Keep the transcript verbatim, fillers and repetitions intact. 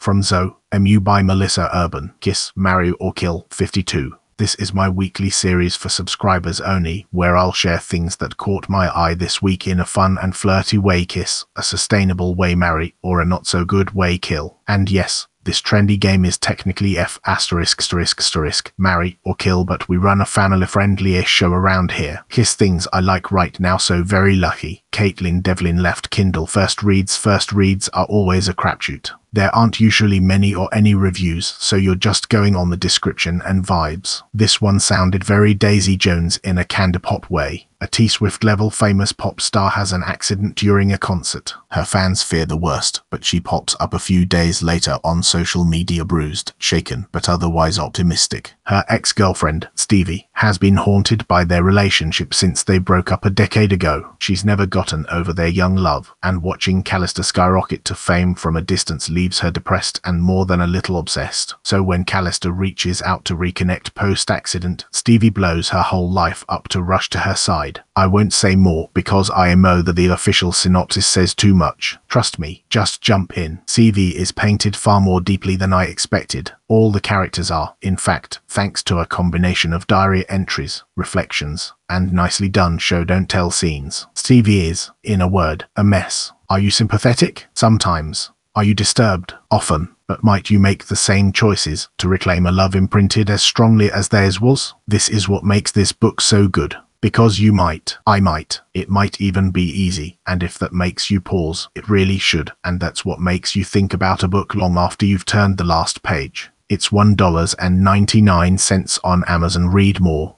From Zoe, M U by Melissa Urban. Kiss, Marry or Kill, fifty-two. This is my weekly series for subscribers only, where I'll share things that caught my eye this week in a fun and flirty way. Kiss, a sustainable way marry, or a not so good way kill. And yes, this trendy game is technically F asterisk asterisk asterisk marry or kill, but we run a family-friendly-ish show around here. Kiss things I like right now, so very lucky. Caitlin Devlin left Kindle. First reads First reads are always a crapshoot. There aren't usually many or any reviews, so you're just going on the description and vibes. This one sounded very Daisy Jones in a Candlepop way. A T-Swift level famous pop star has an accident during a concert. Her fans fear the worst, but she pops up a few days later on social media bruised, shaken, but otherwise optimistic. Her ex-girlfriend, Stevie, has been haunted by their relationship since they broke up a decade ago. She's never gotten over their young love, and watching Callister skyrocket to fame from a distance leaves her depressed and more than a little obsessed. So when Callister reaches out to reconnect post-accident, Stevie blows her whole life up to rush to her side. I won't say more because I know that the official synopsis says too much. Trust me, just jump in. C V is painted far more deeply than I expected. All the characters are, in fact, thanks to a combination of diary entries, reflections, and nicely done show-don't-tell scenes. Stevie is, in a word, a mess. Are you sympathetic? Sometimes. Are you disturbed? Often. But might you make the same choices to reclaim a love imprinted as strongly as theirs was? This is what makes this book so good. Because you might, I might, it might even be easy, and if that makes you pause, it really should, and that's what makes you think about a book long after you've turned the last page. It's one dollar and ninety-nine cents on Amazon. Read more.